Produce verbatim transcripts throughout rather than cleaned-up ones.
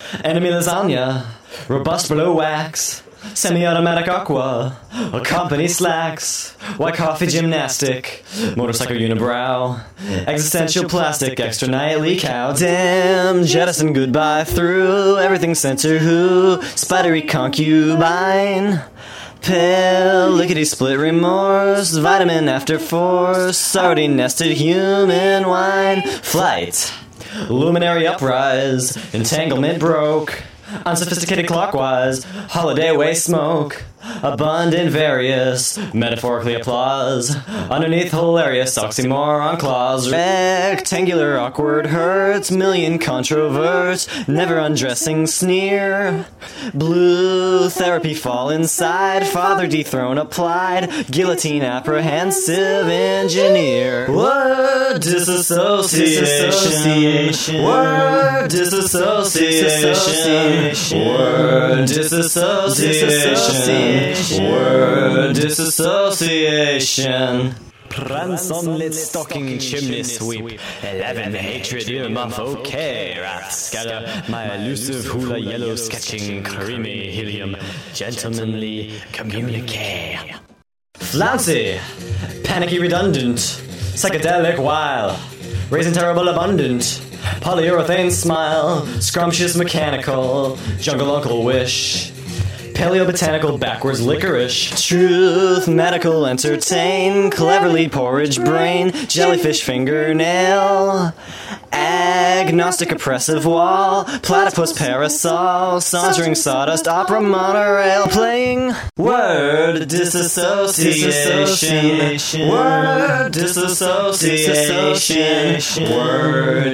enemy lasagna, robust below wax, semi-automatic aqua, a company slacks, white coffee gymnastic, motorcycle unibrow, existential plastic, extra nightly cow, damn, jettison goodbye through, everything center who, spidery concubine, pill, lickety split remorse, vitamin after force, already nested human wine, flight, luminary uprise, entanglement broke, unsophisticated clockwise, holiday away smoke, abundant various, metaphorically applause, underneath hilarious oxymoron clause, rectangular awkward hurts, million controverts, never undressing sneer, blue therapy fall inside, father dethrone applied, guillotine apprehensive engineer, word disassociation, word disassociation, word disassociation, word disassociation. Prance on lit stocking chimney sweep, eleven hatred earmuff okay, rat scatter, my elusive hula yellow sketching creamy helium, gentlemanly communique. Flouncy, panicky redundant, psychedelic while, raising terrible abundant, polyurethane smile, scrumptious mechanical, jungle uncle wish, paleo-botanical backwards licorice, truth, medical entertain, cleverly porridge brain, jellyfish fingernail, agnostic oppressive wall, platypus parasol, sauntering sawdust opera monorail, playing word disassociation, word disassociation, word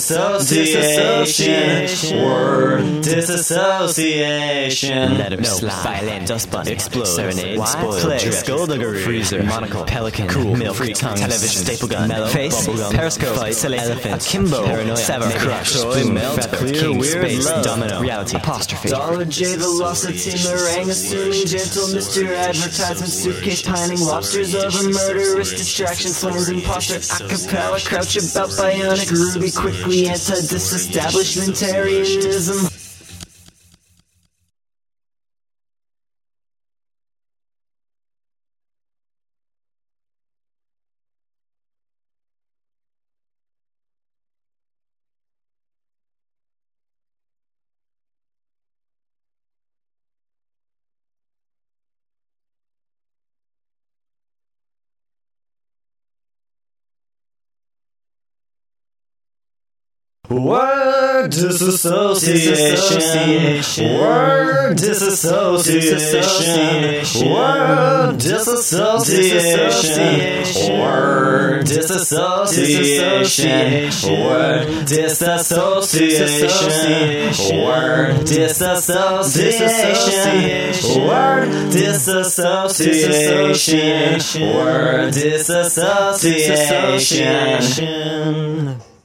disassociation, word disassociation. Let him No, slide. violin, Dust bunny, explode, serenade, Wild spoiled, play, drift, skullduggery, freezer, monocle, pelican, cool, milk, freak, tongue, television, staple gun, mellow, face, bubblegum, periscope, fight, silly, elephant, akimbo, paranoia, sever, maybe crush, toy, spoon, melt, feather, clear, king, weird, space, love, domino, reality, apostrophe, Dollar J Velocity meringue, assuming gentle Mister Advertisement, suitcase pining, lobsters of a murderous distraction, flames imposter, acapella, crouch about bionic, ruby quickly anti-disestablishmentarianism. Word disassociation, word disassociation, word disassociation, word disassociation, word disassociation, word disassociation, word disassociation, word disassociation.